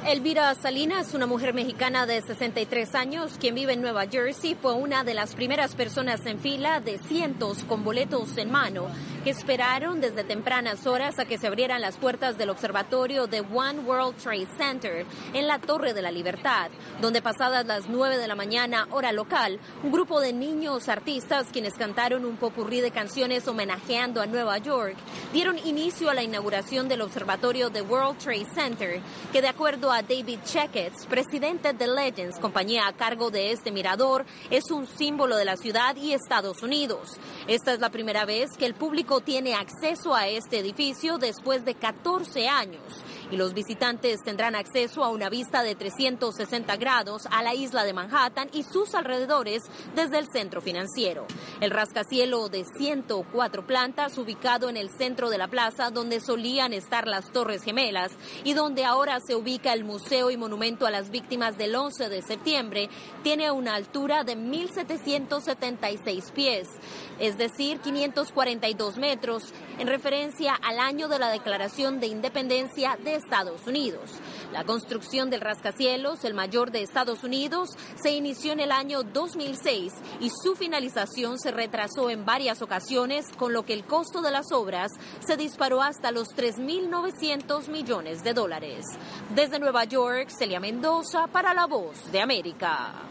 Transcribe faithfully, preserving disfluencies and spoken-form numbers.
Elvira Salinas, una mujer mexicana de sesenta y tres años, quien vive en Nueva Jersey, fue una de las primeras personas en fila de cientos con boletos en mano que esperaron desde tempranas horas a que se abrieran las puertas del observatorio de One World Trade Center en la Torre de la Libertad, donde pasadas las nueve de la mañana, hora local, un grupo de niños artistas quienes cantaron un popurrí de canciones homenajeando a Nueva York, dieron inicio a la inauguración del observatorio de World Trade Center, que de acuerdo a David Checketts, presidente de Legends, compañía a cargo de este mirador, es un símbolo de la ciudad y Estados Unidos. Esta es la primera vez que el público tiene acceso a este edificio después de catorce años y los visitantes tendrán acceso a una vista de trescientos sesenta grados a la isla de Manhattan y sus alrededores desde el centro financiero. El rascacielos de ciento cuatro plantas, ubicado en el centro de la plaza donde solían estar las Torres Gemelas y donde ahora se ubica el Museo y Monumento a las Víctimas del once de septiembre, tiene una altura de mil setecientos setenta y seis pies, es decir, quinientos cuarenta y dos metros, en referencia al año de la Declaración de Independencia de Estados Unidos. La construcción del rascacielos, el mayor de Estados Unidos, se inició en el año dos mil seis y su finalización se retrasó en varias ocasiones, con lo que el costo de las obras se disparó hasta los tres mil novecientos millones de dólares. Desde Nueva York, Celia Mendoza para La Voz de América.